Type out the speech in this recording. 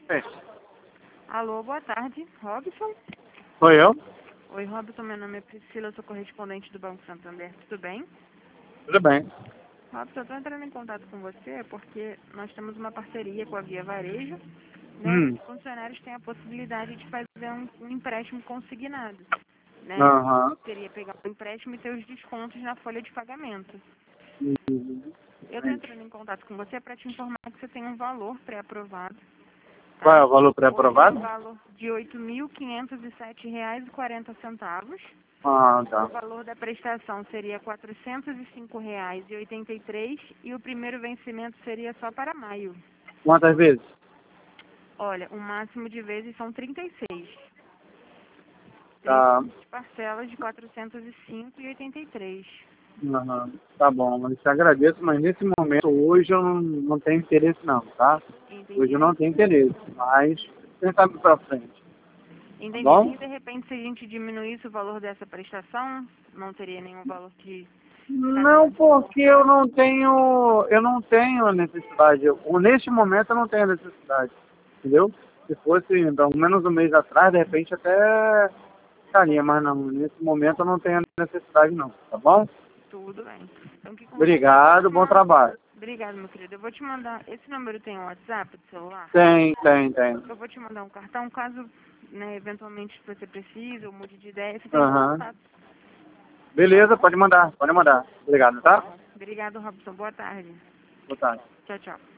É. Alô, boa tarde. Robson? Sou eu? Oi, Robson, meu nome é Priscila, eu sou correspondente do Banco Santander. Tudo bem? Tudo bem. Robson, eu estou entrando em contato com você porque nós temos uma parceria com a Via Varejo, né? Hum. Os funcionários têm a possibilidade de fazer um empréstimo consignado, né? Aham. Seria pegar o empréstimo e ter os descontos na folha de pagamento. Uhum. Eu estou entrando em contato com você para te informar que você tem um valor pré-aprovado, Qual é tá? o valor Hoje é um pré-aprovado? valor de R$ 8.507,40. Ah, O tá. valor da prestação seria R$ 405,83 e o primeiro vencimento seria só para maio. Quantas vezes? Olha, o máximo de vezes são 36. Tá. 36 parcelas de R$ 405,83. Aham. Tá bom, mas te agradeço, mas nesse momento, hoje eu não tenho interesse não, tá? Hoje eu Entendi. não tenho interesse, mas quem sabe pra frente, tá Entendi. bom? E de repente, se a gente diminuísse o valor dessa prestação, não teria nenhum valor de Não, porque eu não tenho necessidade. Neste momento eu não tenho necessidade, entendeu? Se fosse pelo menos um mês atrás, de repente até ficaria, mas não, nesse momento eu não tenho necessidade não, tá bom? tudo bem. Então, o que eu vou fazer? Eu vou Obrigado, te bom mandar. trabalho. Obrigado, meu querido. Eu vou te mandar. Esse número tem um WhatsApp do celular? Tem. Eu vou te mandar um cartão, caso, né, eventualmente você precise ou mude de ideia, você tem meu Aham. contato, tá Beleza, bom? pode mandar, pode mandar. Obrigado, Tá tá? bom. Obrigado, Robson. Boa tarde. Boa tarde. Tchau, tchau.